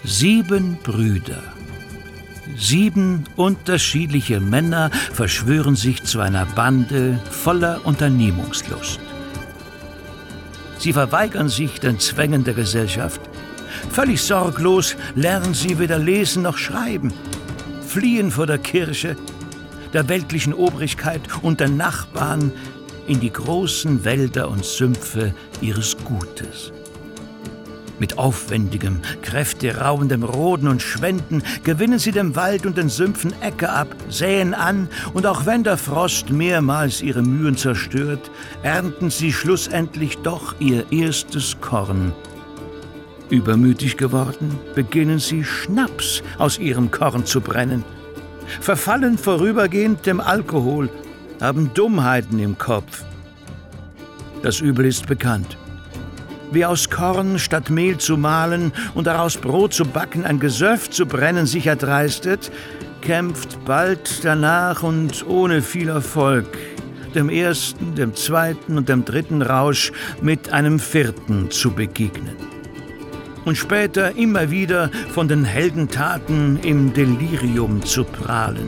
7 Brüder. 7 unterschiedliche Männer verschwören sich zu einer Bande voller Unternehmungslust. Sie verweigern sich den Zwängen der Gesellschaft. Völlig sorglos lernen sie weder lesen noch schreiben, fliehen vor der Kirche, der weltlichen Obrigkeit und den Nachbarn in die großen Wälder und Sümpfe ihres Gutes. Mit aufwendigem, kräfterauendem Roden und Schwenden gewinnen sie dem Wald und den Sümpfen Äcker ab, säen an, und auch wenn der Frost mehrmals ihre Mühen zerstört, ernten sie schlussendlich doch ihr erstes Korn. Übermütig geworden, beginnen sie Schnaps aus ihrem Korn zu brennen, verfallen vorübergehend dem Alkohol, haben Dummheiten im Kopf. Das Übel ist bekannt. Wer aus Korn statt Mehl zu mahlen und daraus Brot zu backen ein Gesöff zu brennen sich erdreistet, kämpft bald danach und ohne viel Erfolg dem ersten, dem zweiten und dem dritten Rausch mit einem vierten zu begegnen. Und später immer wieder von den Heldentaten im Delirium zu prahlen.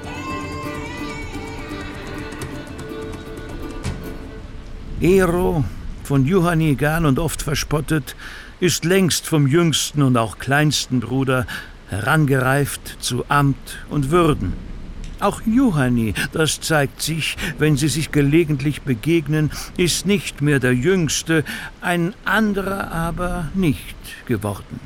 Ero, von Juhani gern und oft verspottet, ist längst vom jüngsten und auch kleinsten Bruder herangereift zu Amt und Würden. Auch Juhani, das zeigt sich, wenn sie sich gelegentlich begegnen, ist nicht mehr der Jüngste, ein anderer aber nicht geworden.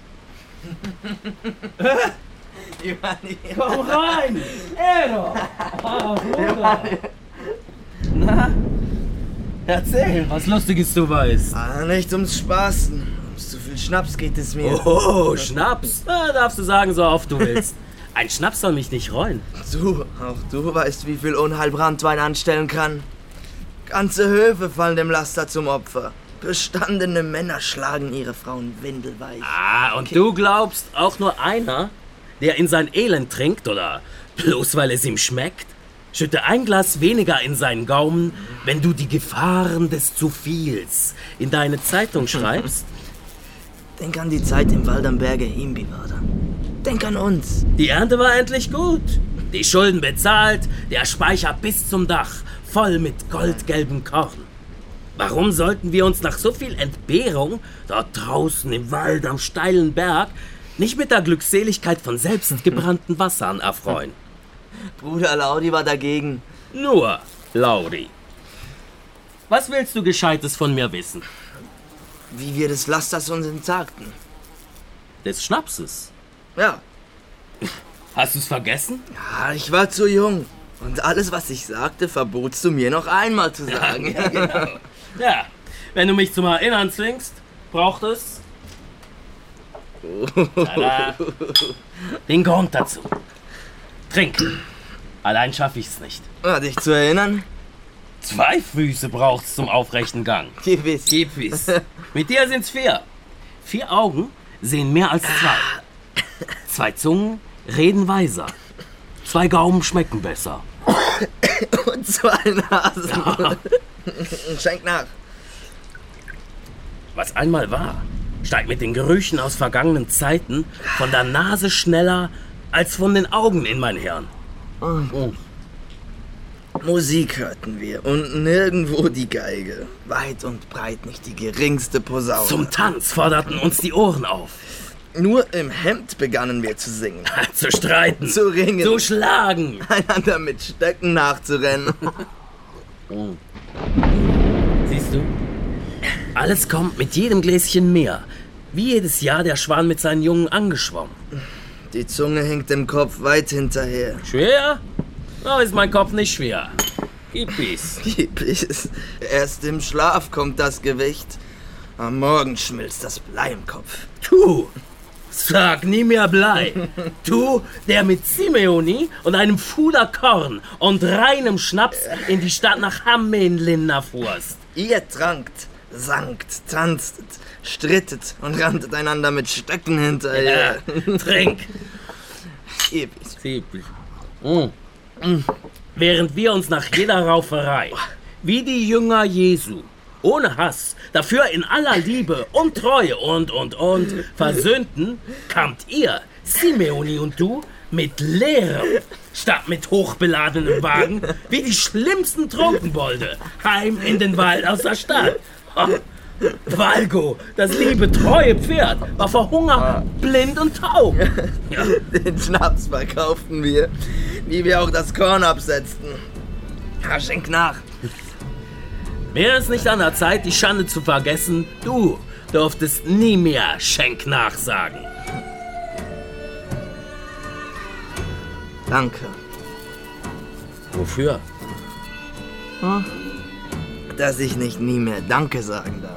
Juhani. Komm rein! Ero! Ah, Bruder! Na? Erzähl, was Lustiges du weißt. Nicht ums Spaßen. Ums zu viel Schnaps geht es mir. Oh, Schnaps. Na, darfst du sagen, so oft du willst. Ein Schnaps soll mich nicht reuen. Auch du weißt, wie viel Unheil Branntwein anstellen kann. Ganze Höfe fallen dem Laster zum Opfer. Gestandene Männer schlagen ihre Frauen windelweich. Und du glaubst, auch nur einer, der in sein Elend trinkt, oder bloß weil es ihm schmeckt, schütte ein Glas weniger in seinen Gaumen, wenn du die Gefahren des zu viels in deine Zeitung schreibst? Denk an die Zeit im Wald am Berge Himbeerwader. Denk an uns. Die Ernte war endlich gut. Die Schulden bezahlt, der Speicher bis zum Dach, voll mit goldgelbem Korn. Warum sollten wir uns nach so viel Entbehrung dort draußen im Wald am steilen Berg nicht mit der Glückseligkeit von selbst gebrannten Wassern erfreuen? Bruder Laudi war dagegen. Nur Laudi. Was willst du Gescheites von mir wissen? Wie wir des Lasters uns entsagten. Des Schnapses? Ja. Hast du's vergessen? Ja, ich war zu jung. Und alles, was ich sagte, verbotst du mir noch einmal zu sagen. Ja, genau. Ja, wenn du mich zum Erinnern zwingst, braucht es tada, den Grund dazu. Trink. Allein schaffe ich's nicht. Dich zu erinnern? 2 Füße braucht's zum aufrechten Gang. Gewiss. Gewiss. Mit dir sind's 4. 4 Augen sehen mehr als 2. 2 Zungen reden weiser. 2 Gaumen schmecken besser. Und 2 Nasen. Ja. Schenk nach. Was einmal war, steigt mit den Gerüchen aus vergangenen Zeiten von der Nase schneller als von den Augen in mein Hirn. Musik hörten wir und nirgendwo die Geige. Weit und breit nicht die geringste Posaune. Zum Tanz forderten uns die Ohren auf. Nur im Hemd begannen wir zu singen. Zu streiten. Zu ringen. Zu schlagen. Einander mit Stöcken nachzurennen. Siehst du? Alles kommt mit jedem Gläschen mehr. Wie jedes Jahr der Schwan mit seinen Jungen angeschwommen. Die Zunge hängt im Kopf weit hinterher. Schwer? Oh, ist mein Kopf nicht schwer. Gib es. Gib es. Erst im Schlaf kommt das Gewicht. Am Morgen schmilzt das Blei im Kopf. Du, sag nie mehr Blei. Du, der mit Simeoni und einem Fuder Korn und reinem Schnaps in die Stadt nach Hämeenlinna fuhrst. Ihr trankt, sankt, tanztet, strittet und ranntet einander mit Stöcken hinterher. Ja, trink. Gib es. Während wir uns nach jeder Rauferei, wie die Jünger Jesu, ohne Hass, dafür in aller Liebe und Treue und versöhnten, kamt ihr, Simeoni und du, mit leerem, statt mit hochbeladenem Wagen, wie die schlimmsten Trunkenbolde, heim in den Wald aus der Stadt. Valgo, das liebe, treue Pferd, war vor Hunger blind und taub. Ja. Den Schnaps verkauften wir, wie wir auch das Korn absetzten. Ja, schenk nach. Wäre es nicht an der Zeit, die Schande zu vergessen, du durftest nie mehr Schenk nachsagen. Danke. Wofür? Dass ich nicht nie mehr Danke sagen darf.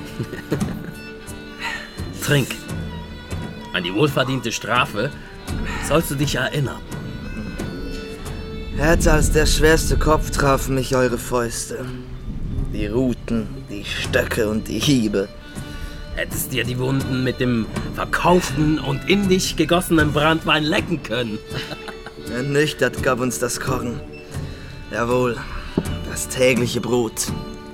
Trink. An die wohlverdiente Strafe sollst du dich erinnern. Härter als der schwerste Kopf trafen mich eure Fäuste. Die Ruten, die Stöcke und die Hiebe. Hättest dir die Wunden mit dem verkauften und in dich gegossenen Branntwein lecken können. Ernüchtert gab uns das Korn. Jawohl, das tägliche Brot.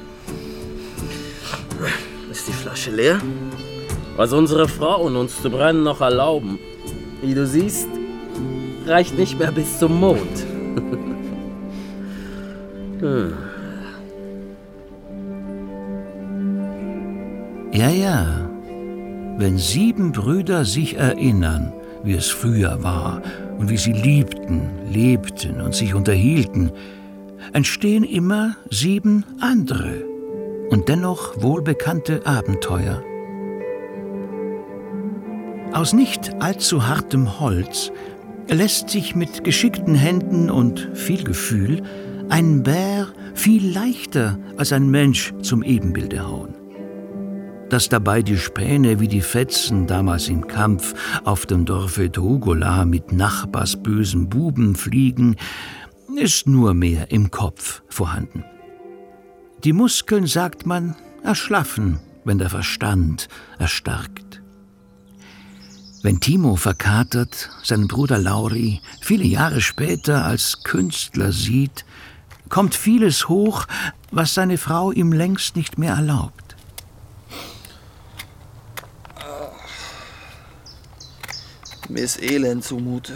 Ist die Flasche leer? Was unsere Frauen uns zu brennen noch erlauben, wie du siehst, reicht nicht mehr bis zum Mond. Ja, wenn 7 Brüder sich erinnern, wie es früher war und wie sie liebten, lebten und sich unterhielten, entstehen immer 7 andere und dennoch wohlbekannte Abenteuer. Aus nicht allzu hartem Holz lässt sich mit geschickten Händen und viel Gefühl ein Bär viel leichter als ein Mensch zum Ebenbilde hauen. Dass dabei die Späne wie die Fetzen damals im Kampf auf dem Dorfe Dogola mit Nachbars bösen Buben fliegen, ist nur mehr im Kopf vorhanden. Die Muskeln, sagt man, erschlaffen, wenn der Verstand erstarkt. Wenn Timo verkatert seinen Bruder Lauri viele Jahre später als Künstler sieht, kommt vieles hoch, was seine Frau ihm längst nicht mehr erlaubt. Mir ist elend zumute.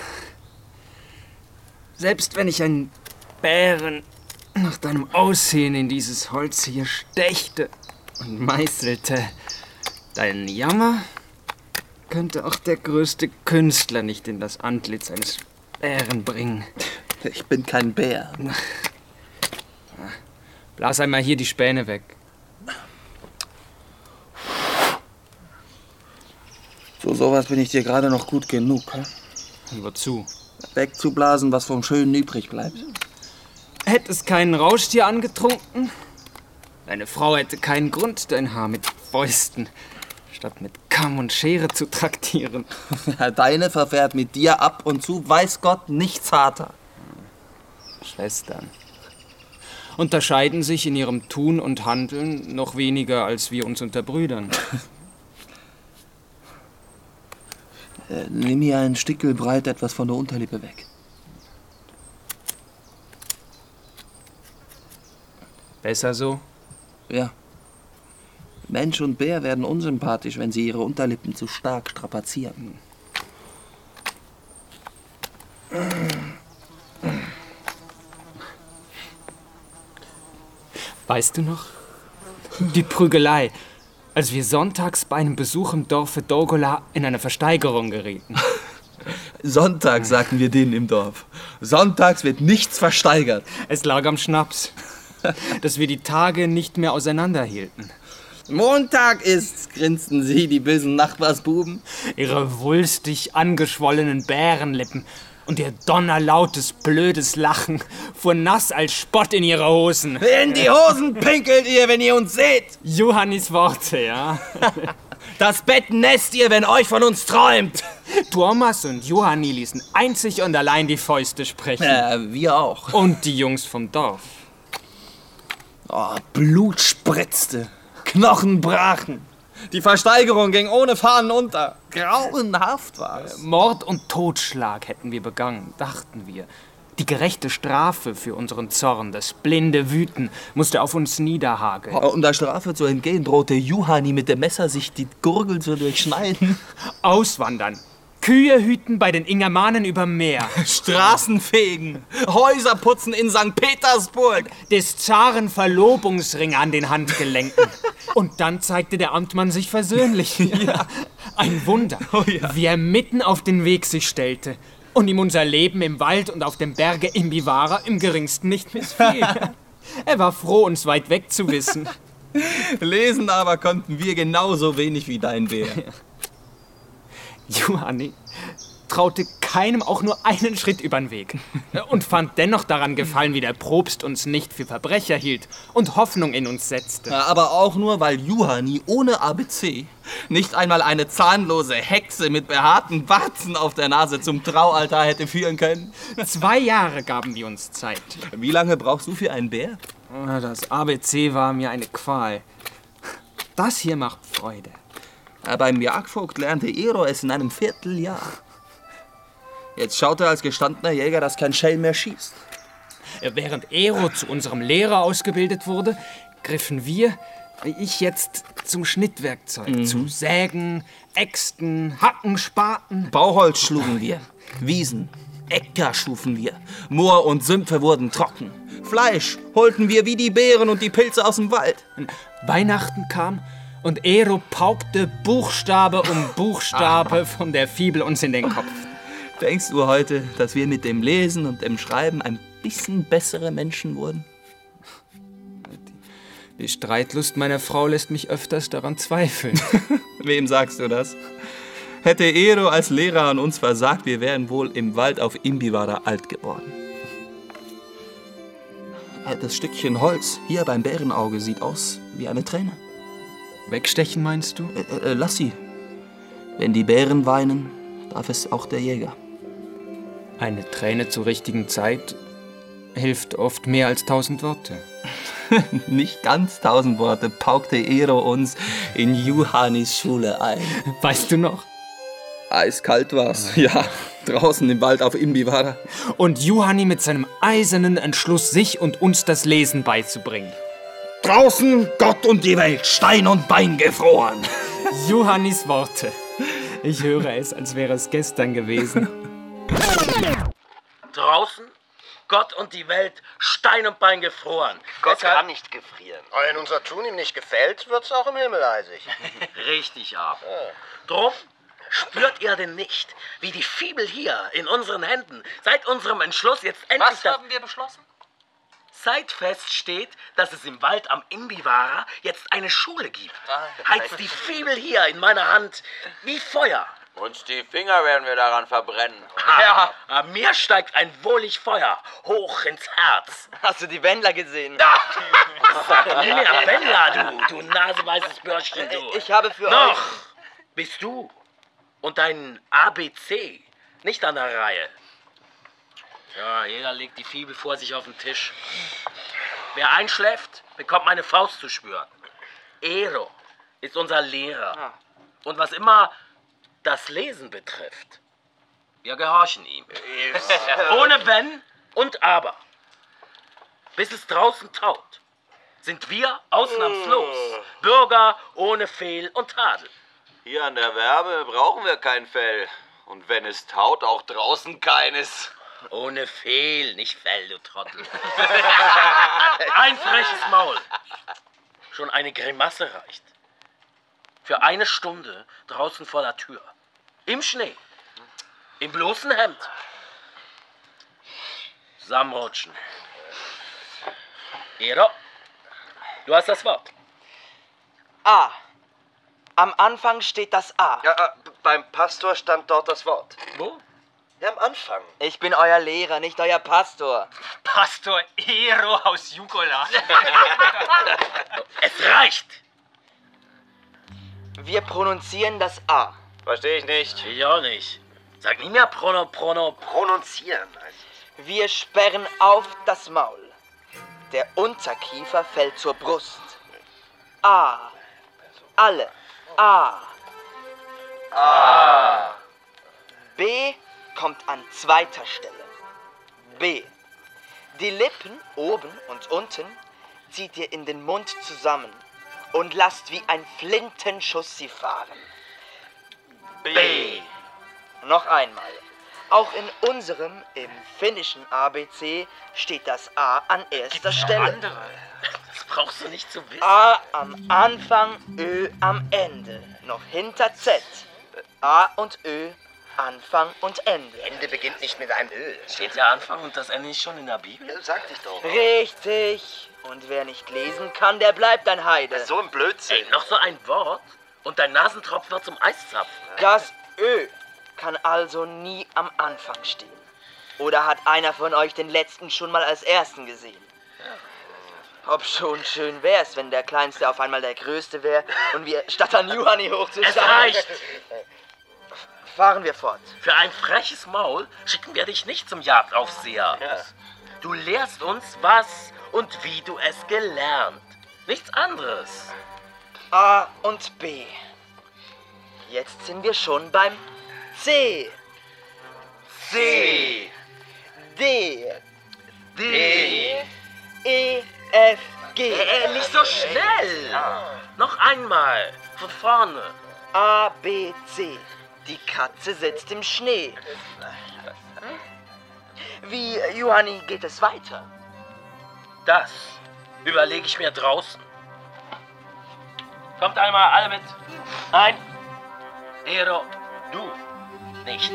Selbst wenn ich einen Bären nach deinem Aussehen in dieses Holz hier stechte und meißelte, dein Jammer könnte auch der größte Künstler nicht in das Antlitz eines Bären bringen. Ich bin kein Bär. Blas einmal hier die Späne weg. Für sowas bin ich dir gerade noch gut genug. Und wozu? Wegzublasen, was vom Schönen übrig bleibt. Hättest keinen Rauschtier angetrunken? Deine Frau hätte keinen Grund, dein Haar mit Fäusten statt mit Kamm und Schere zu traktieren. Deine verfährt mit dir ab und zu, weiß Gott, nichts harter. Schwestern unterscheiden sich in ihrem Tun und Handeln noch weniger als wir uns unter Brüdern. Nimm hier ein Stickel breit etwas von der Unterlippe weg. Besser so? Ja. Mensch und Bär werden unsympathisch, wenn sie ihre Unterlippen zu stark strapazieren. Weißt du noch? Die Prügelei, als wir sonntags bei einem Besuch im Dorfe Dogola in eine Versteigerung gerieten. Sonntags, sagten wir denen im Dorf. Sonntags wird nichts versteigert. Es lag am Schnaps, dass wir die Tage nicht mehr auseinanderhielten. Montag ist's, grinsten sie, die bösen Nachbarsbuben. Ihre wulstig angeschwollenen Bärenlippen und ihr donnerlautes, blödes Lachen fuhr nass als Spott in ihre Hosen. In die Hosen pinkelt ihr, wenn ihr uns seht. Johannis Worte, ja. Das Bett nässt ihr, wenn euch von uns träumt. Thomas und Johanni ließen einzig und allein die Fäuste sprechen. Wir auch. Und die Jungs vom Dorf. Oh, Blut spritzte, Knochen brachen. Die Versteigerung ging ohne Fahnen unter. Grauenhaft war es. Mord und Totschlag hätten wir begangen, dachten wir. Die gerechte Strafe für unseren Zorn, das blinde Wüten, musste auf uns niederhageln. Um der Strafe zu entgehen, drohte Juhani mit dem Messer, sich die Gurgel zu durchschneiden. Auswandern. Kühe hüten bei den Ingermanen über Meer. Straßen fegen. Häuser putzen in St. Petersburg. Des Zaren Verlobungsring an den Handgelenken. Und dann zeigte der Amtmann sich versöhnlich. Ja. Ein Wunder, wie er mitten auf den Weg sich stellte und ihm unser Leben im Wald und auf dem Berge Imbivara im geringsten nicht missfiel. Er war froh, uns weit weg zu wissen. Lesen aber konnten wir genauso wenig wie dein Bär. Juhani traute keinem auch nur einen Schritt übern Weg und fand dennoch daran Gefallen, wie der Propst uns nicht für Verbrecher hielt und Hoffnung in uns setzte. Ja, aber auch nur, weil Juhani ohne ABC nicht einmal eine zahnlose Hexe mit behaarten Warzen auf der Nase zum Traualtar hätte führen können. 2 Jahre gaben wir uns Zeit. Wie lange brauchst du für ein Bär? Das ABC war mir eine Qual. Das hier macht Freude. Beim Jagdvogt lernte Ero es in einem Vierteljahr. Jetzt schaut er als gestandener Jäger, dass kein Schelm mehr schießt. Während Ero zu unserem Lehrer ausgebildet wurde, griffen wir, ich jetzt, zum Schnittwerkzeug. Zu Sägen, Äxten, Hacken, Spaten. Bauholz schlugen wir, Wiesen, Äcker schufen wir, Moor und Sümpfe wurden trocken. Fleisch holten wir wie die Beeren und die Pilze aus dem Wald. Weihnachten kam und Ero paukte Buchstabe um Buchstabe von der Fibel uns in den Kopf. Denkst du heute, dass wir mit dem Lesen und dem Schreiben ein bisschen bessere Menschen wurden? Die Streitlust meiner Frau lässt mich öfters daran zweifeln. Wem sagst du das? Hätte Ero als Lehrer an uns versagt, wir wären wohl im Wald auf Imbivara alt geworden. Das Stückchen Holz hier beim Bärenauge sieht aus wie eine Träne. Wegstechen, meinst du? Lass sie. Wenn die Bären weinen, darf es auch der Jäger. Eine Träne zur richtigen Zeit hilft oft mehr als 1000 Worte. Nicht ganz 1000 Worte paukte Ero uns in Juhanis Schule ein. Weißt du noch? Eiskalt war's, ja, draußen im Wald auf Imbivara. Und Juhani mit seinem eisernen Entschluss, sich und uns das Lesen beizubringen. Draußen Gott und die Welt, Stein und Bein gefroren. Juhanis Worte. Ich höre es, als wäre es gestern gewesen. Draußen, Gott und die Welt, Stein und Bein gefroren. Gott kann nicht gefrieren. Wenn unser Tun ihm nicht gefällt, wird's auch im Himmel eisig. Richtig ab. Drum spürt ihr denn nicht, wie die Fibel hier in unseren Händen seit unserem Entschluss jetzt endlich... Was haben wir beschlossen? Seit feststeht, dass es im Wald am Imbivara jetzt eine Schule gibt, heizt die Fibel hier in meiner Hand wie Feuer. Uns die Finger werden wir daran verbrennen. Ja, mir steigt ein wohlig Feuer hoch ins Herz. Hast du die Wendler gesehen? Sag nie mehr Wendler, du naseweißes Bürschchen, du. Ich habe für Noch euch... bist du und dein ABC nicht an der Reihe. Ja, jeder legt die Fibel vor sich auf den Tisch. Wer einschläft, bekommt meine Faust zu spüren. Ero ist unser Lehrer. Und was immer das Lesen betrifft, wir gehorchen ihm. Ohne Wenn und Aber. Bis es draußen taut, sind wir ausnahmslos Bürger ohne Fehl und Tadel. Hier an der Werbe brauchen wir kein Fell. Und wenn es taut, auch draußen keines. Ohne Fehl, nicht Fell, du Trottel. Ein freches Maul. Schon eine Grimasse reicht. Für eine Stunde draußen vor der Tür. Im Schnee. Im bloßen Hemd. Zusammenrutschen. Ero, du hast das Wort. A. Am Anfang steht das A. Ja, beim Pastor stand dort das Wort. Wo? Ja, am Anfang. Ich bin euer Lehrer, nicht euer Pastor. Pastor Ero aus Jugola. Es reicht. Wir pronunzieren das A. Verstehe ich nicht. Ich auch nicht. Sag nie mehr Prono. Pronunzieren heißt es. Wir sperren auf das Maul. Der Unterkiefer fällt zur Brust. A. Alle. A. A. B kommt an zweiter Stelle. B. Die Lippen oben und unten zieht ihr in den Mund zusammen und lasst wie ein Flintenschuss sie fahren. B. Noch einmal. Auch in unserem, im finnischen ABC, steht das A an erster Stelle. Andere. Das brauchst du nicht zu wissen. A am Anfang, Ö am Ende. Noch hinter Z. A und Ö, Anfang und Ende. Ende beginnt nicht mit einem Ö. Steht der Anfang und das Ende nicht schon in der Bibel? Sag dich doch. Richtig. Und wer nicht lesen kann, der bleibt ein Heide. So ein Blödsinn. Ey, noch so ein Wort und dein Nasentropf wird zum Eiszapfen. Das Ö kann also nie am Anfang stehen. Oder hat einer von euch den letzten schon mal als ersten gesehen? Ob schon schön wär's, wenn der Kleinste auf einmal der Größte wäre und wir statt an Juhani hochzuschauen... Es reicht! Fahren wir fort. Für ein freches Maul schicken wir dich nicht zum Jagdaufseher. Ja. Du lehrst uns, was und wie du es gelernt. Nichts anderes. A und B. Jetzt sind wir schon beim C. C. D. D. E, F, G. Nicht so schnell. Noch einmal. Von vorne. A, B, C. Die Katze sitzt im Schnee. Wie, Juhani, geht es weiter? Das überlege ich mir draußen. Kommt einmal alle mit. Nein. Ero, du nicht.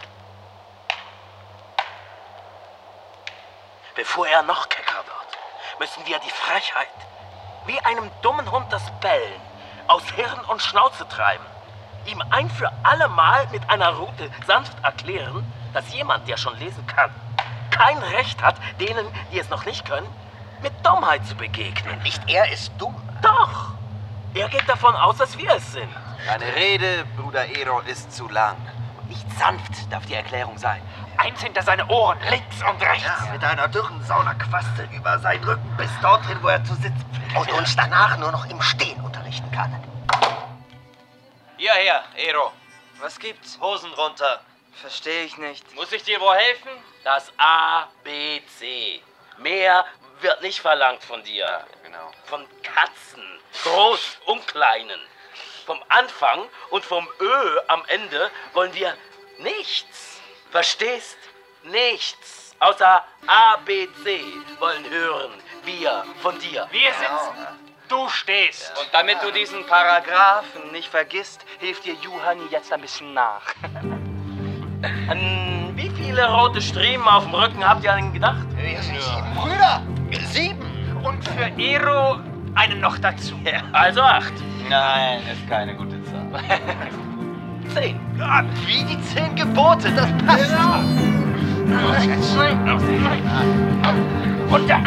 Bevor er noch kecker wird, müssen wir die Frechheit, wie einem dummen Hund das Bellen, aus Hirn und Schnauze treiben. Ihm ein für alle Mal mit einer Rute sanft erklären, dass jemand, der schon lesen kann, kein Recht hat, denen, die es noch nicht können, mit Dummheit zu begegnen. Nicht er ist dumm. Doch! Er geht davon aus, dass wir es sind. Deine Rede, Bruder Ero, ist zu lang. Und nicht sanft darf die Erklärung sein. Eins hinter seine Ohren, links und rechts. Ja, mit einer dürren Saunaquaste über seinen Rücken bis dorthin, wo er zu sitzen pflegt. Und uns danach nur noch im Stehen unterrichten kann. Hierher, Ero. Was gibt's? Hosen runter. Verstehe ich nicht. Muss ich dir wohl helfen? Das A, B, C. Mehr wird nicht verlangt von dir. Genau. Von Katzen, groß und kleinen. Vom Anfang und vom Ö am Ende wollen wir nichts. Verstehst? Nichts. Außer A, B, C wollen hören. Wir von dir. Wir sind's. Du stehst. Und damit du diesen Paragraphen nicht vergisst, hilft dir Juhani jetzt ein bisschen nach. An wie viele rote Striemen auf dem Rücken habt ihr denn gedacht? 7 Brüder. 7. Und für Ero einen noch dazu. Also 8. Nein, ist keine gute Zahl. 10. Wie die 10 Gebote, das passt. Runter.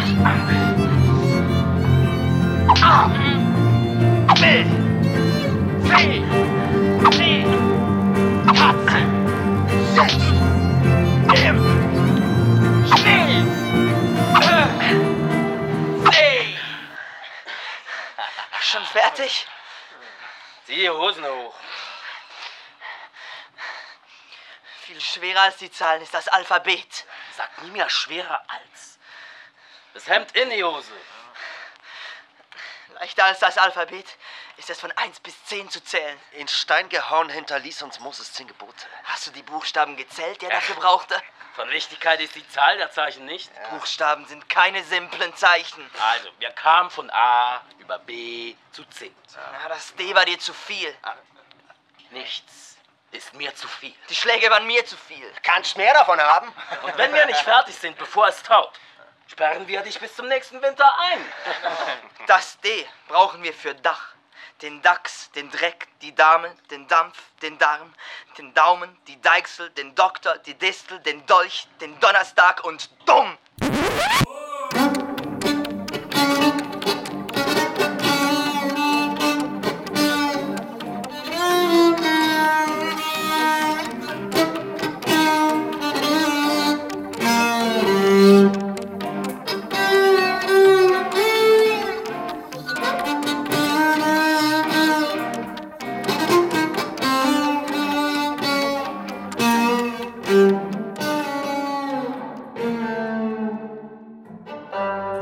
A. B. C. D. Katze. Sitz. Im. Schnee. C. Schon fertig? Zieh die Hosen hoch. Viel schwerer als die Zahlen ist das Alphabet. Sag nie mehr schwerer als. Das Hemd in die Hose. Leichter als das Alphabet ist es von 1 bis 10 zu zählen. In Stein gehauen hinterließ uns Moses 10 Gebote. Hast du die Buchstaben gezählt, die er dafür brauchte? Von Wichtigkeit ist die Zahl der Zeichen nicht. Buchstaben sind keine simplen Zeichen. Also, wir kamen von A über B zu C. Na, das D war dir zu viel. Nichts ist mir zu viel. Die Schläge waren mir zu viel. Kannst mehr davon haben? Und wenn wir nicht fertig sind, bevor es taut, sperren wir dich bis zum nächsten Winter ein. Das D brauchen wir für Dach. Den Dachs, den Dreck, die Dame, den Dampf, den Darm, den Daumen, die Deichsel, den Doktor, die Distel, den Dolch, den Donnerstag und dumm.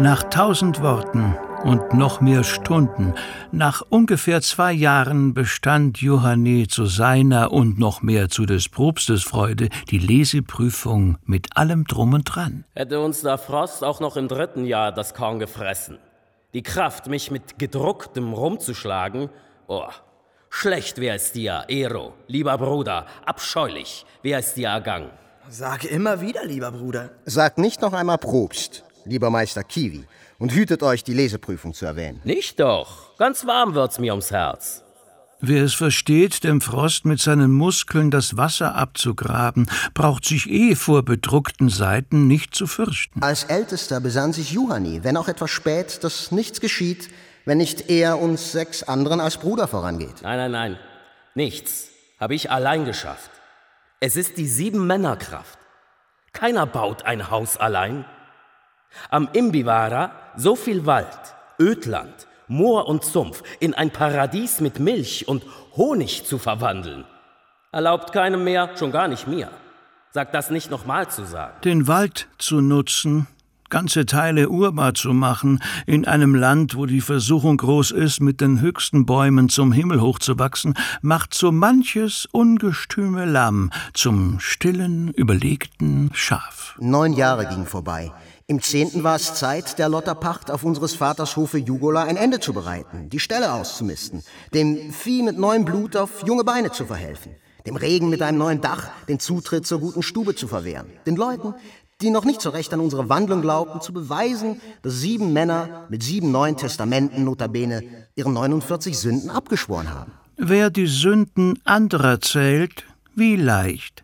Nach 1000 Worten und noch mehr Stunden, nach ungefähr 2 Jahren bestand Juhani zu seiner und noch mehr zu des Propstes Freude die Leseprüfung mit allem Drum und Dran. Hätte uns der Frost auch noch im 3. Jahr das Korn gefressen. Die Kraft, mich mit gedrucktem rumzuschlagen, schlecht wär es dir, Ero, lieber Bruder, abscheulich wär es dir ergangen. Sag immer wieder, lieber Bruder. Sagt nicht noch einmal Probst, lieber Meister Kiwi, und hütet euch, die Leseprüfung zu erwähnen. Nicht doch, ganz warm wird's mir ums Herz. Wer es versteht, dem Frost mit seinen Muskeln das Wasser abzugraben, braucht sich vor bedruckten Seiten nicht zu fürchten. Als Ältester besann sich Juhani, wenn auch etwas spät, dass nichts geschieht, wenn nicht er uns 6 anderen als Bruder vorangeht. Nein, nichts habe ich allein geschafft. Es ist die 7-Männer-Kraft. Keiner baut ein Haus allein. Am Imbivara so viel Wald, Ödland, Moor und Sumpf in ein Paradies mit Milch und Honig zu verwandeln. Erlaubt keinem mehr, schon gar nicht mir. Sag das nicht nochmal zu sagen. Den Wald zu nutzen, ganze Teile urbar zu machen, in einem Land, wo die Versuchung groß ist, mit den höchsten Bäumen zum Himmel hochzuwachsen, macht so manches ungestüme Lamm zum stillen, überlegten Schaf. 9 Jahre gingen vorbei. Im 10. war es Zeit, der Lotterpacht auf unseres Vaters Hofe Jugola ein Ende zu bereiten, die Ställe auszumisten, dem Vieh mit neuem Blut auf junge Beine zu verhelfen, dem Regen mit einem neuen Dach den Zutritt zur guten Stube zu verwehren, den Leuten, die noch nicht so recht an unsere Wandlung glaubten, zu beweisen, dass 7 Männer mit 7 neuen Testamenten notabene ihren 49 Sünden abgeschworen haben. Wer die Sünden anderer zählt, wie leicht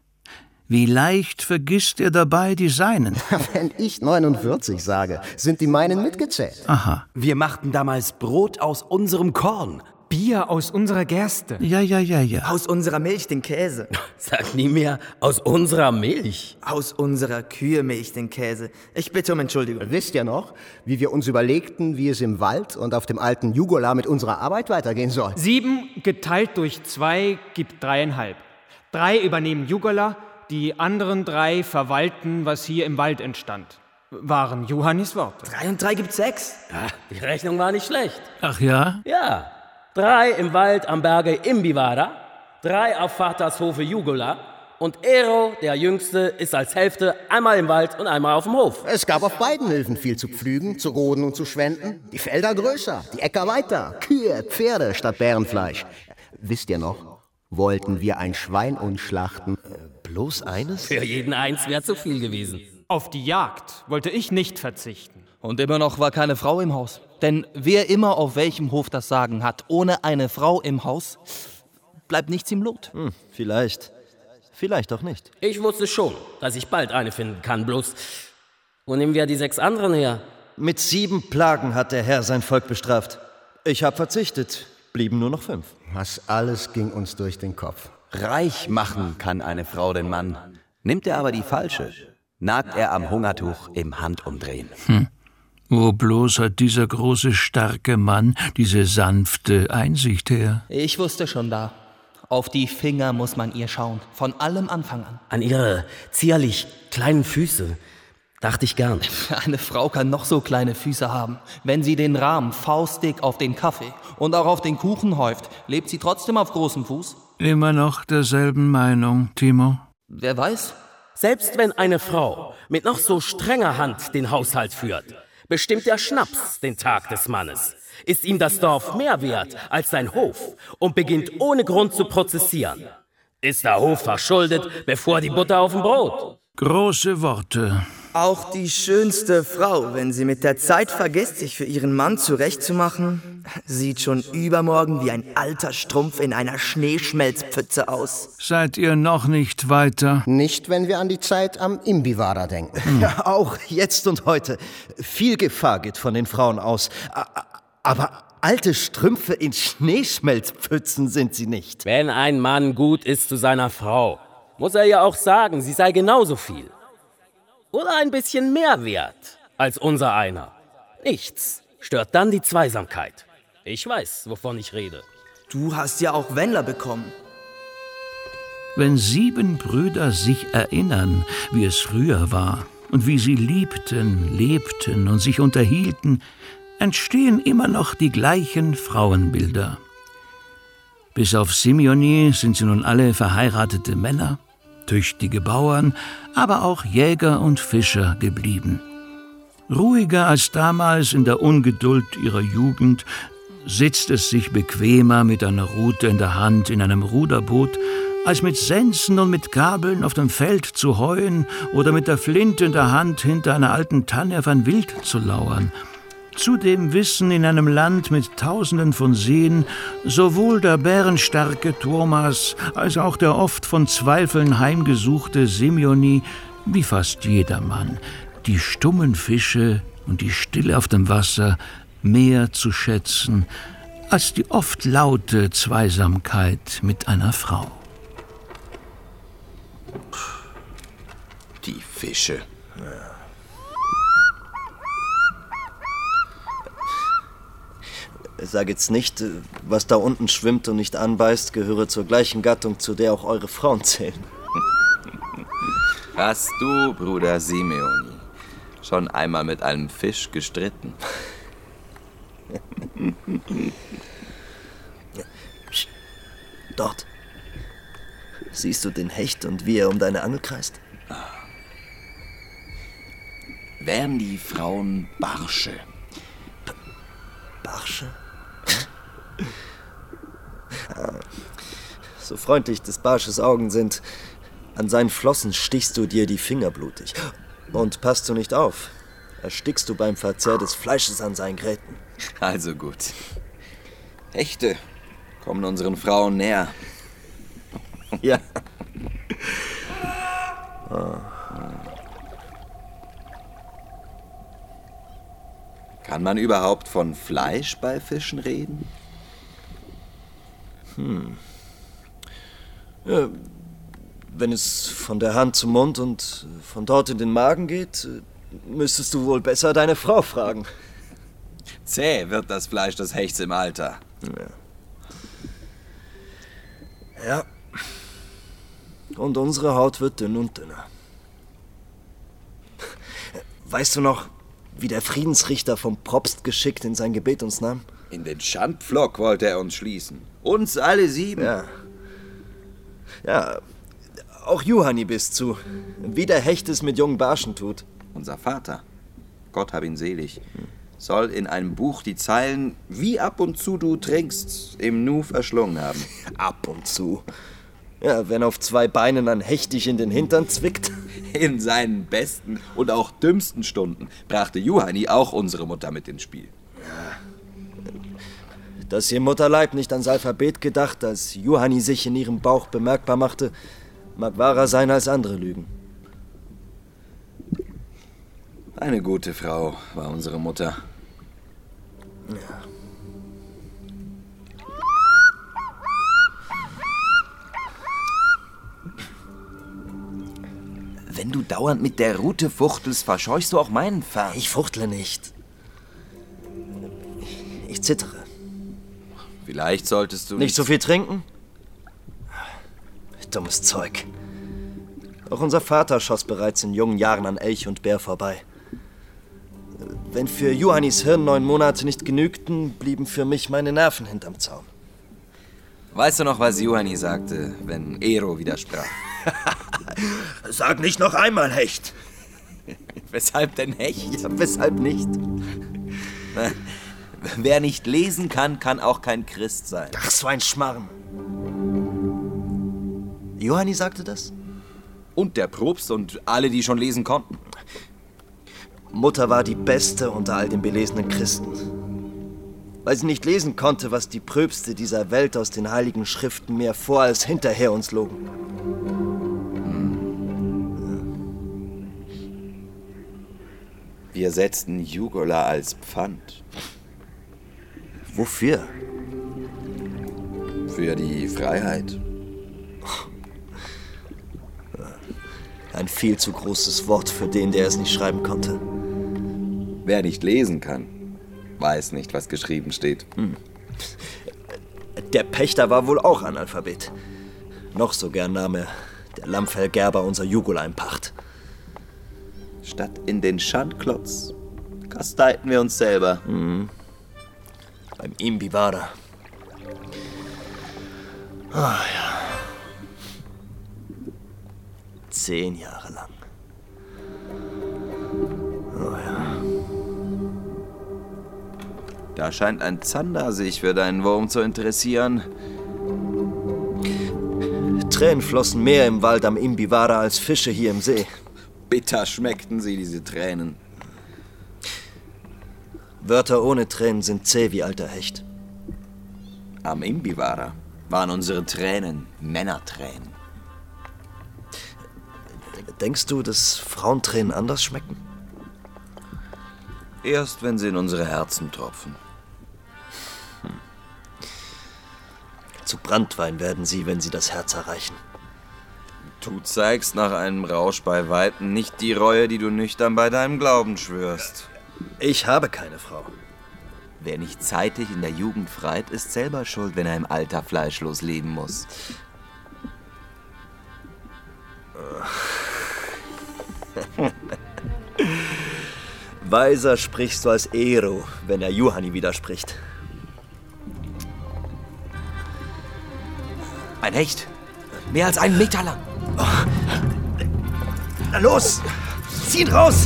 vergisst er dabei die seinen. Wenn ich 49 sage, sind die meinen mitgezählt. Aha. Wir machten damals Brot aus unserem Korn. Bier aus unserer Gerste. Ja. Aus unserer Milch den Käse. Sag nie mehr, aus unserer Milch. Aus unserer Kühemilch den Käse. Ich bitte um Entschuldigung. Wisst ihr noch, wie wir uns überlegten, wie es im Wald und auf dem alten Jugola mit unserer Arbeit weitergehen soll? 7 geteilt durch 2 gibt 3,5. 3 übernehmen Jugola, die anderen 3 verwalten, was hier im Wald entstand. Waren Juhanis Worte. 3 und 3 gibt 6. Ja, die Rechnung war nicht schlecht. Ach ja? Ja, 3 im Wald am Berge Imbivara, 3 auf Vaters Hofe Jugola und Ero, der Jüngste, ist als Hälfte einmal im Wald und einmal auf dem Hof. Es gab auf beiden Höfen viel zu pflügen, zu roden und zu schwenden. Die Felder größer, die Äcker weiter, Kühe, Pferde statt Bärenfleisch. Wisst ihr noch, wollten wir ein Schwein unschlachten? Bloß eines? Für jeden eins wäre zu viel gewesen. Auf die Jagd wollte ich nicht verzichten. Und immer noch war keine Frau im Haus. Denn wer immer auf welchem Hof das Sagen hat, ohne eine Frau im Haus, bleibt nichts im Lot. Vielleicht auch nicht. Ich wusste schon, dass ich bald eine finden kann, bloß wo nehmen wir die 6 anderen her? Mit 7 Plagen hat der Herr sein Volk bestraft. Ich habe verzichtet, blieben nur noch 5. Was alles ging uns durch den Kopf. Reich machen kann eine Frau den Mann. Nimmt er aber die falsche, nagt er am Hungertuch im Handumdrehen. Wo bloß hat dieser große, starke Mann diese sanfte Einsicht her? Ich wusste schon da. Auf die Finger muss man ihr schauen, von allem Anfang an. An ihre zierlich kleinen Füße dachte ich gern. Eine Frau kann noch so kleine Füße haben. Wenn sie den Rahmen faustdick auf den Kaffee und auch auf den Kuchen häuft, lebt sie trotzdem auf großem Fuß. Immer noch derselben Meinung, Timo? Wer weiß? Selbst wenn eine Frau mit noch so strenger Hand den Haushalt führt, bestimmt der Schnaps den Tag des Mannes. Ist ihm das Dorf mehr wert als sein Hof und beginnt ohne Grund zu prozessieren. Ist der Hof verschuldet, bevor die Butter auf dem Brot? Große Worte. Auch die schönste Frau, wenn sie mit der Zeit vergisst, sich für ihren Mann zurechtzumachen, sieht schon übermorgen wie ein alter Strumpf in einer Schneeschmelzpfütze aus. Seid ihr noch nicht weiter? Nicht, wenn wir an die Zeit am Imbivara denken. Ja, auch jetzt und heute. Viel Gefahr geht von den Frauen aus. Aber alte Strümpfe in Schneeschmelzpfützen sind sie nicht. Wenn ein Mann gut ist zu seiner Frau, muss er ja auch sagen, sie sei genauso viel. Oder ein bisschen mehr wert als unser einer. Nichts stört dann die Zweisamkeit. Ich weiß, wovon ich rede. Du hast ja auch Wendler bekommen. Wenn 7 Brüder sich erinnern, wie es früher war, und wie sie liebten, lebten und sich unterhielten, entstehen immer noch die gleichen Frauenbilder. Bis auf Simeoni sind sie nun alle verheiratete Männer, tüchtige Bauern, aber auch Jäger und Fischer geblieben. Ruhiger als damals in der Ungeduld ihrer Jugend sitzt es sich bequemer mit einer Rute in der Hand in einem Ruderboot, als mit Sensen und mit Gabeln auf dem Feld zu heuen oder mit der Flinte in der Hand hinter einer alten Tanne auf ein Wild zu lauern. Zudem wissen in einem Land mit Tausenden von Seen sowohl der bärenstarke Thomas als auch der oft von Zweifeln heimgesuchte Simeoni, wie fast jedermann, die stummen Fische und die Stille auf dem Wasser mehr zu schätzen als die oft laute Zweisamkeit mit einer Frau. Die Fische. Sag jetzt nicht, was da unten schwimmt und nicht anbeißt, gehöre zur gleichen Gattung, zu der auch eure Frauen zählen. Hast du, Bruder Simeoni, schon einmal mit einem Fisch gestritten? Dort. Siehst du den Hecht und wie er um deine Angel kreist? Wären die Frauen Barsche? Barsche? So freundlich des Barsches Augen sind, an seinen Flossen stichst du dir die Finger blutig. Und passt du nicht auf, erstickst du beim Verzehr des Fleisches an seinen Gräten. Also gut. Hechte kommen unseren Frauen näher. Ja. Kann man überhaupt von Fleisch bei Fischen reden? Ja, wenn es von der Hand zum Mund und von dort in den Magen geht, müsstest du wohl besser deine Frau fragen. Zäh wird das Fleisch des Hechts im Alter. Ja. Und unsere Haut wird dünn und dünner. Weißt du noch, wie der Friedensrichter vom Propst geschickt in sein Gebet uns nahm? In den Schandpflock wollte er uns schließen. Uns alle 7. Ja. Ja, auch Juhani bist zu. Wie der Hecht es mit jungen Barschen tut. Unser Vater, Gott hab ihn selig, soll in einem Buch die Zeilen, wie ab und zu du trinkst, im Nu verschlungen haben. Ab und zu. Ja, wenn auf 2 Beinen ein Hecht dich in den Hintern zwickt. In seinen besten und auch dümmsten Stunden brachte Juhani auch unsere Mutter mit ins Spiel. Dass ihr Mutterleib nicht ans Alphabet gedacht, als Juhani sich in ihrem Bauch bemerkbar machte, mag wahrer sein als andere Lügen. Eine gute Frau war unsere Mutter. Ja. Wenn du dauernd mit der Rute fuchtelst, verscheuchst du auch meinen Fang. Ich fuchtle nicht. Ich zittere. Vielleicht solltest du nicht so viel trinken? Dummes Zeug. Auch unser Vater schoss bereits in jungen Jahren an Elch und Bär vorbei. Wenn für Juhanis Hirn 9 Monate nicht genügten, blieben für mich meine Nerven hinterm Zaun. Weißt du noch, was Juhani sagte, wenn Ero widersprach? Sag nicht noch einmal Hecht. Weshalb denn Hecht? Ja, weshalb nicht? Wer nicht lesen kann, kann auch kein Christ sein. Ach, so ein Schmarrn. Juhani sagte das? Und der Propst und alle, die schon lesen konnten. Mutter war die Beste unter all den belesenen Christen. Weil sie nicht lesen konnte, was die Pröpste dieser Welt aus den heiligen Schriften mehr vor als hinterher uns loben. Wir setzten Jugola als Pfand. Wofür? Für die Freiheit. Ein viel zu großes Wort für den, der es nicht schreiben konnte. Wer nicht lesen kann, weiß nicht, was geschrieben steht. Der Pächter war wohl auch Analphabet. Noch so gern nahm er der Lammfellgerber unser Jugola in Pacht. Statt in den Schandklotz kasteiten wir uns selber. Beim Imbivara. Ah ja. 10 Jahre lang. Oh ja. Da scheint ein Zander sich für deinen Wurm zu interessieren. Tränen flossen mehr im Wald am Imbivara als Fische hier im See. Bitter schmeckten sie, diese Tränen. Wörter ohne Tränen sind zäh wie alter Hecht. Am Imbivara waren unsere Tränen Männertränen. Denkst du, dass Frauentränen anders schmecken? Erst wenn sie in unsere Herzen tropfen. Zu Branntwein werden sie, wenn sie das Herz erreichen. Du zeigst nach einem Rausch bei Weitem nicht die Reue, die du nüchtern bei deinem Glauben schwörst. Ich habe keine Frau. Wer nicht zeitig in der Jugend freit, ist selber schuld, wenn er im Alter fleischlos leben muss. Weiser sprichst du als Ero, wenn er Juhani widerspricht. Ein Hecht. Mehr als 1 Meter lang. Na los! Zieh ihn raus!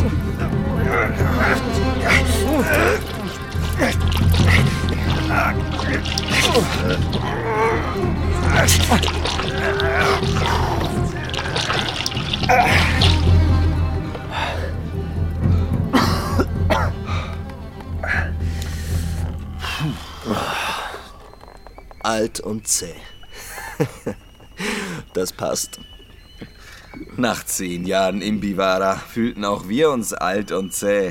Alt und zäh. Das passt. Nach 10 Jahren Imbivara fühlten auch wir uns alt und zäh.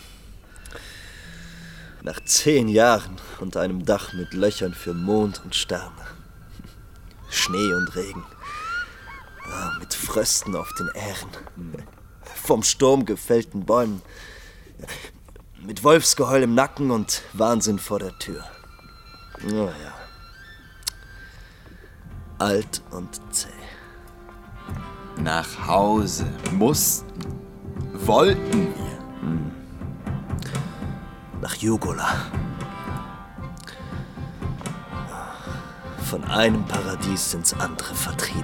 Nach 10 Jahren unter einem Dach mit Löchern für Mond und Sterne. Schnee und Regen. Mit Frösten auf den Ähren. Vom Sturm gefällten Bäumen. Mit Wolfsgeheul im Nacken und Wahnsinn vor der Tür. Oh ja. Alt und zäh. Nach Hause mussten, wollten wir. Nach Jugola. Von einem Paradies ins andere vertrieben.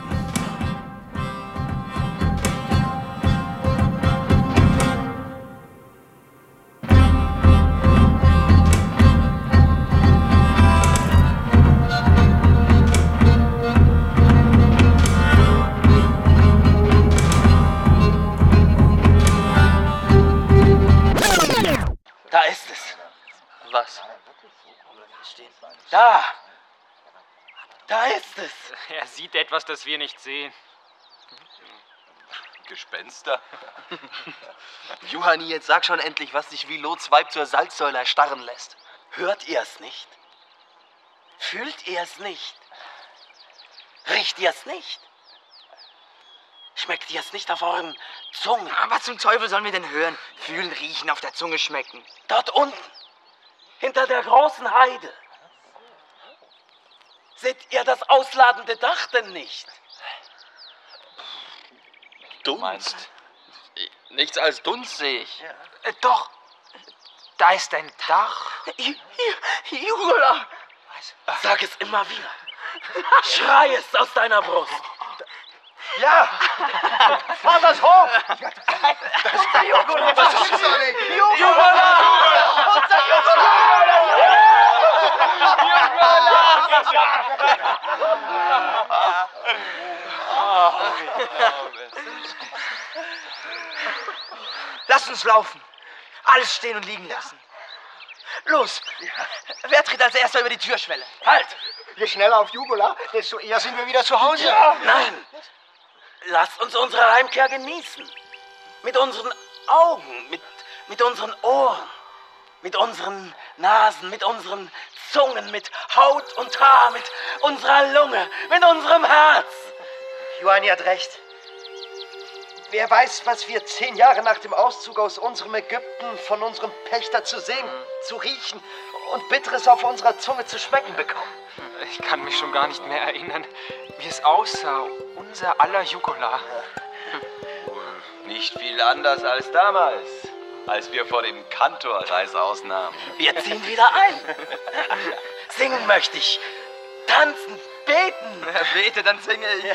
Da ist es. Was? Da. Da ist es. Er sieht etwas, das wir nicht sehen. Gespenster? Juhani, jetzt sag schon endlich, was dich wie Lots Weib zur Salzsäule erstarren lässt. Hört ihr es nicht? Fühlt ihr es nicht? Riecht ihr es nicht? Schmeckt ihr es nicht auf euren Zungen? Was zum Teufel sollen wir denn hören? Fühlen, riechen, auf der Zunge schmecken. Dort unten, hinter der großen Heide. Seht ihr das ausladende Dach denn nicht? Dunst? Nichts als Dunst sehe ich. Doch, Da ist ein Dach. Jugola! Sag es immer wieder. Schrei es aus deiner Brust. Ja! Fahr das hoch! Das ist der Jugola! Das ist Jugola! Unser Lass uns laufen. Alles stehen und liegen lassen. Los! Wer tritt als erster über die Türschwelle? Halt! Je schneller auf Jugola, desto eher sind wir wieder zu Hause. Nein! Lasst uns unsere Heimkehr genießen. Mit unseren Augen, mit unseren Ohren, mit unseren Nasen, mit unseren Zungen, mit Haut und Haar, mit unserer Lunge, mit unserem Herz. Juhani hat recht. Wer weiß, was wir 10 Jahre nach dem Auszug aus unserem Ägypten von unserem Pächter zu sehen, zu riechen und Bitteres auf unserer Zunge zu schmecken bekommen. Ich kann mich schon gar nicht mehr erinnern, wie es aussah. Unser aller Jugola. Nicht viel anders als damals, als wir vor dem Kantor Reißaus nahmen. Wir ziehen wieder ein. Singen möchte ich. Tanzen, beten. Bete, dann singe ich.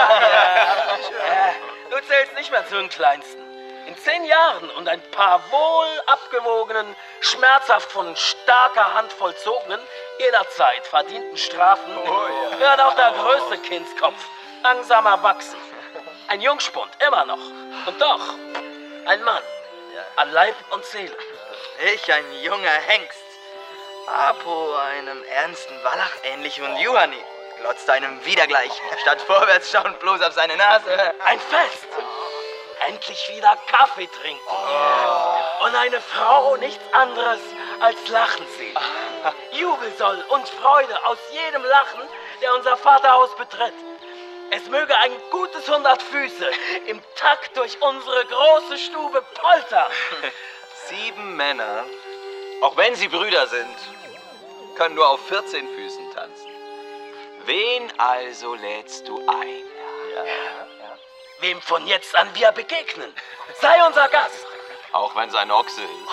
Du zählst nicht mehr zu den Kleinsten. In 10 Jahren und ein paar wohl abgewogenen, schmerzhaft von starker Hand vollzogenen, jederzeit verdienten Strafen wird auch der größte Kindskopf langsam erwachsen. Ein Jungspund, immer noch. Und doch, ein Mann, an Leib und Seele. Ich, ein junger Hengst. Apo, einem ernsten Wallach ähnlich und Juhani glotzt einem wieder gleich, statt vorwärts schauen bloß auf seine Nase. Ein Fest! Endlich wieder Kaffee trinken. Und eine Frau nichts anderes als lachen sehen. Jubelsoll und Freude aus jedem Lachen, der unser Vaterhaus betritt. Es möge ein gutes 100 Füße im Takt durch unsere große Stube poltern. 7 Männer, auch wenn sie Brüder sind, können nur auf 14 Füßen tanzen. Wen also lädst du ein? Wem von jetzt an wir begegnen, sei unser Gast. Auch wenn es ein Ochse ist.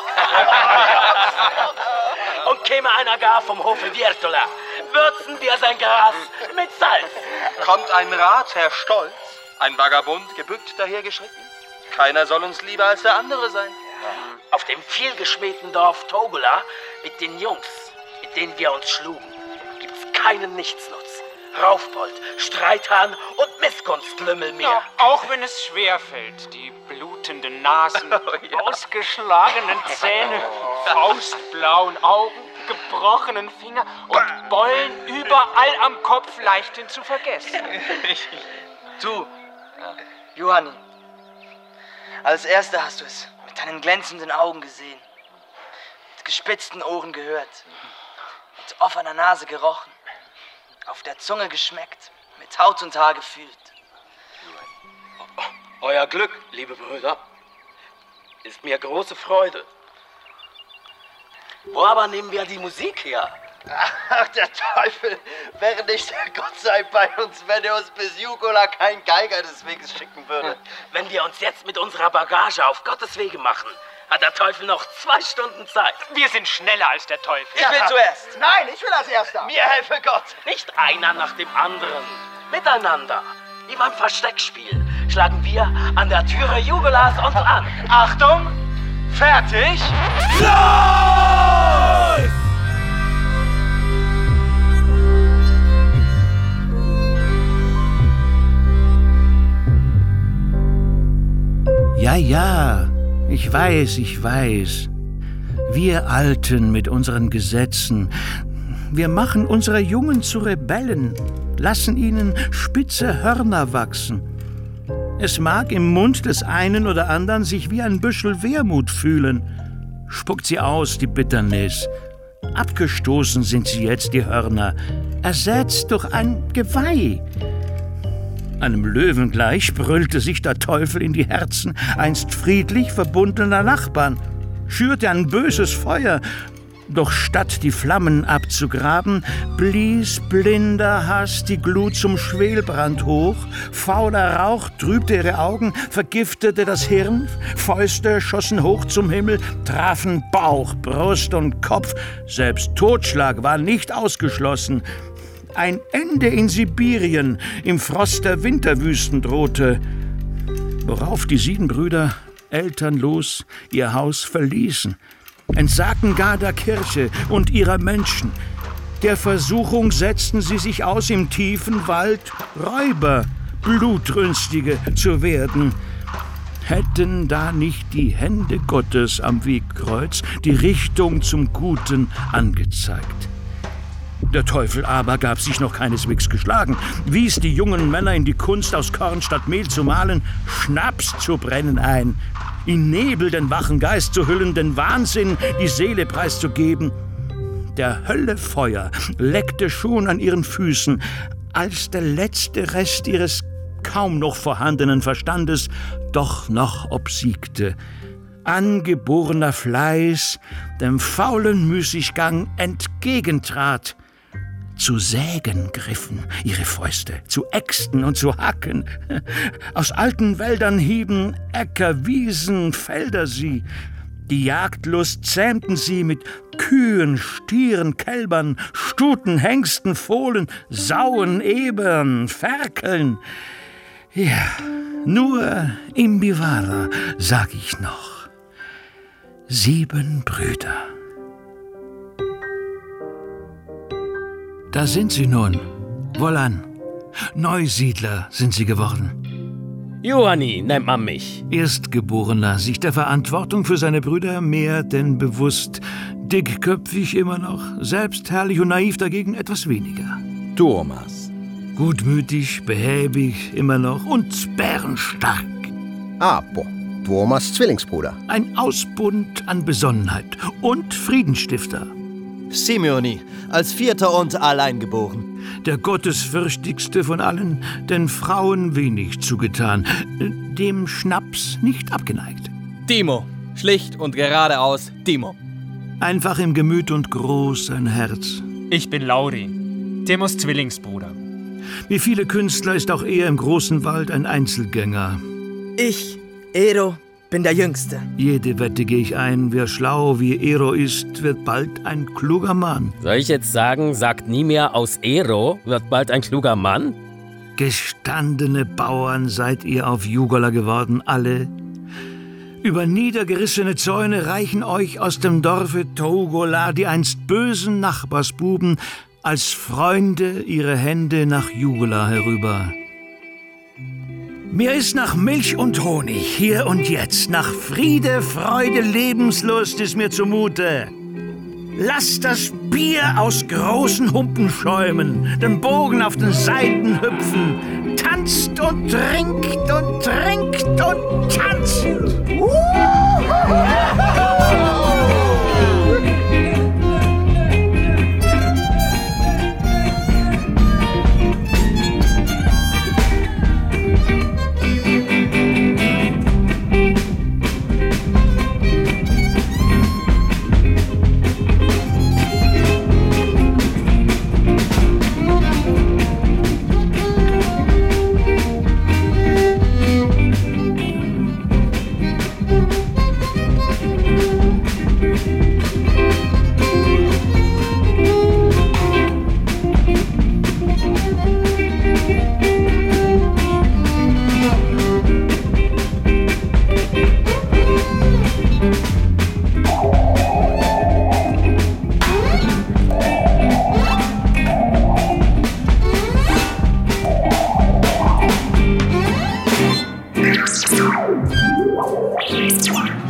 Und käme einer gar vom Hofe Viertola, würzen wir sein Gras mit Salz. Kommt ein Ratsherr Stolz, ein Vagabund gebückt dahergeschritten? Keiner soll uns lieber als der andere sein. Auf dem vielgeschmähten Dorf Togola mit den Jungs, mit denen wir uns schlugen, gibt's keinen Nichtsnutz. Raufbold, Streithahn und Missgunstlümmel mehr. Ja, auch wenn es schwerfällt, die blutenden Nasen, ausgeschlagenen Zähne, faustblauen Augen, gebrochenen Finger und Beulen überall am Kopf leichthin zu vergessen. Du, Juhani, als Erster hast du es mit deinen glänzenden Augen gesehen, mit gespitzten Ohren gehört, mit offener Nase gerochen, auf der Zunge geschmeckt, mit Haut und Haar gefühlt. Euer Glück, liebe Brüder, ist mir große Freude. Wo aber nehmen wir die Musik her? Ach, der Teufel, wäre nicht der Gott sei bei uns, wenn er uns bis Jugola kein Geiger des Weges schicken würde. Wenn wir uns jetzt mit unserer Bagage auf Gottes Wege machen, hat der Teufel noch 2 Stunden Zeit. Wir sind schneller als der Teufel. Ich will zuerst. Nein, ich will als Erster. Mir helfe Gott. Nicht einer nach dem anderen. Miteinander. Wie beim Versteckspiel schlagen wir an der Türe Jugolas uns an. Achtung, fertig, Los! Ja, ich weiß. Wir Alten mit unseren Gesetzen, wir machen unsere Jungen zu Rebellen, lassen ihnen spitze Hörner wachsen. Es mag im Mund des einen oder anderen sich wie ein Büschel Wermut fühlen. Spuckt sie aus, die Bitternis. Abgestoßen sind sie jetzt, die Hörner, ersetzt durch ein Geweih. Einem Löwen gleich brüllte sich der Teufel in die Herzen einst friedlich verbundener Nachbarn, schürte ein böses Feuer, doch statt die Flammen abzugraben, blies blinder Hass die Glut zum Schwelbrand hoch, fauler Rauch trübte ihre Augen, vergiftete das Hirn, Fäuste schossen hoch zum Himmel, trafen Bauch, Brust und Kopf, selbst Totschlag war nicht ausgeschlossen. Ein Ende in Sibirien, im Frost der Winterwüsten drohte, worauf die 7 Brüder elternlos ihr Haus verließen, entsagten gar der Kirche und ihrer Menschen. Der Versuchung setzten sie sich aus, im tiefen Wald Räuber, Blutrünstige zu werden. Hätten da nicht die Hände Gottes am Wegkreuz die Richtung zum Guten angezeigt. Der Teufel aber gab sich noch keineswegs geschlagen, wies die jungen Männer in die Kunst, aus Korn statt Mehl zu mahlen, Schnaps zu brennen ein, in Nebel den wachen Geist zu hüllen, den Wahnsinn die Seele preiszugeben. Der Hölle Feuer leckte schon an ihren Füßen, als der letzte Rest ihres kaum noch vorhandenen Verstandes doch noch obsiegte. Angeborener Fleiß dem faulen Müßiggang entgegentrat. Zu Sägen griffen ihre Fäuste, zu Äxten und zu Hacken. Aus alten Wäldern hieben Äcker, Wiesen, Felder sie. Die Jagdlust zähmten sie mit Kühen, Stieren, Kälbern, Stuten, Hengsten, Fohlen, Sauen, Ebern, Ferkeln. Ja, nur im Bivara sag ich noch: 7 Brüder. Da sind sie nun, wohlan. Neusiedler sind sie geworden. Juhani nennt man mich. Erstgeborener, sich der Verantwortung für seine Brüder mehr denn bewusst. Dickköpfig immer noch, selbstherrlich und naiv dagegen etwas weniger. Thomas. Gutmütig, behäbig immer noch und bärenstark. Apo, Thomas Zwillingsbruder. Ein Ausbund an Besonnenheit und Friedensstifter. Simeoni, als 4. und allein geboren. Der gottesfürchtigste von allen, den Frauen wenig zugetan, dem Schnaps nicht abgeneigt. Timo, schlicht und geradeaus Timo. Einfach im Gemüt und groß ein Herz. Ich bin Lauri, Timos Zwillingsbruder. Wie viele Künstler ist auch er im großen Wald ein Einzelgänger. Ich, Ero, bin der Jüngste. Jede Wette gehe ich ein, wer schlau wie Ero ist, wird bald ein kluger Mann. Soll ich jetzt sagen, sagt nie mehr, aus Ero wird bald ein kluger Mann? Gestandene Bauern seid ihr auf Jugola geworden, alle. Über niedergerissene Zäune reichen euch aus dem Dorfe Tougola die einst bösen Nachbarsbuben als Freunde ihre Hände nach Jugola herüber. Mir ist nach Milch und Honig, hier und jetzt, nach Friede, Freude, Lebenslust ist mir zumute. Lasst das Bier aus großen Humpen schäumen, den Bogen auf den Seiten hüpfen. Tanzt und trinkt und trinkt und tanzt. Yes.